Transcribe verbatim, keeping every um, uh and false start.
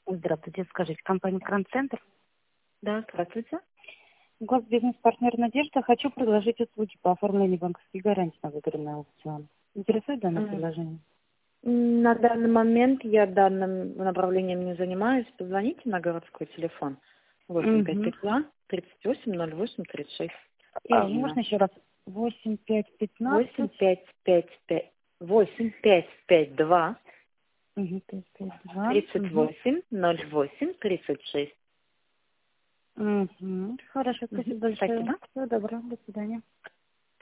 Здравствуйте, скажите, компания Кран-центр? Да, здравствуйте. Гос бизнес-партнер Надежда. Хочу предложить услуги по оформлению банковских гарантий на выгодный аукцион. Интересует данное М, предложение? На данный момент я данным направлением не занимаюсь. Позвоните на городской телефон восемь пять Угу. пять два тридцать восемь ноль восемь тридцать шесть. А, Ирина. можно еще раз? восемь пять восемь пятнадцать. пять пять пять восемь пять пять два Угу, пять пять два. тридцать Угу. восемь ноль восемь тридцать шесть. Угу. Хорошо, Мгм. спасибо большое. Спасибо. Всего доброго, до свидания.